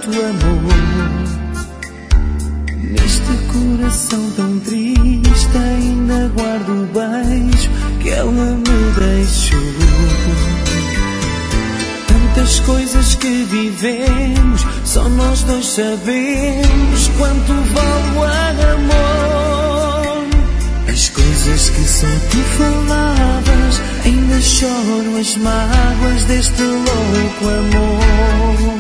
tanto amor. Neste coração tão triste ainda guardo o beijo que ela me deixou. Tantas coisas que vivemos, só nós dois sabemos quanto vale o amor. As coisas que só tu falavas, ainda choro as mágoas deste louco amor.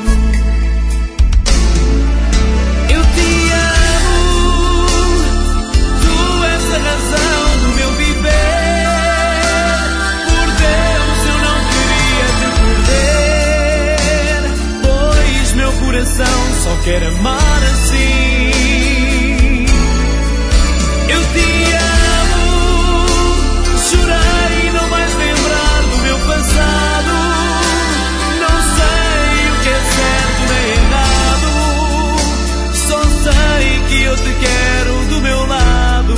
Eu te amo, tu és a razão do meu viver. Por Deus eu não queria te perder, pois meu coração só quer amar assim. Eu te amo, chorei, não vais lembrar do meu passado. Não sei o que é certo nem errado, só sei que eu te quero do meu lado.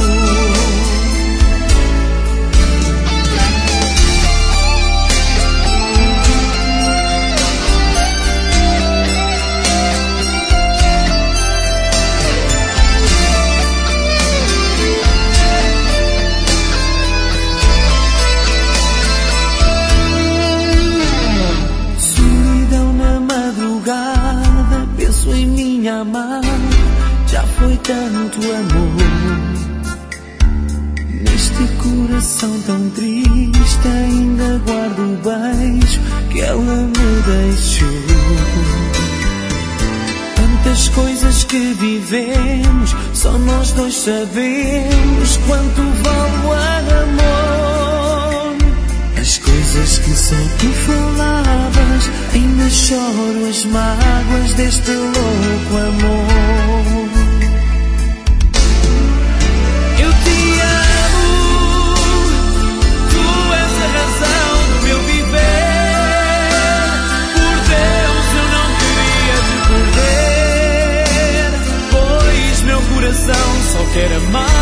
Penso em minha amada, já foi tanto amor. Neste coração tão triste ainda guardo o beijo que ela me deixou. Tantas coisas que vivemos, só nós dois sabemos quanto vale o amor. As coisas que só tu falavas, ainda choro as mágoas deste louco amor. Eu te amo, tu és a razão do meu viver. Por Deus eu não queria te perder, pois meu coração só quer amar.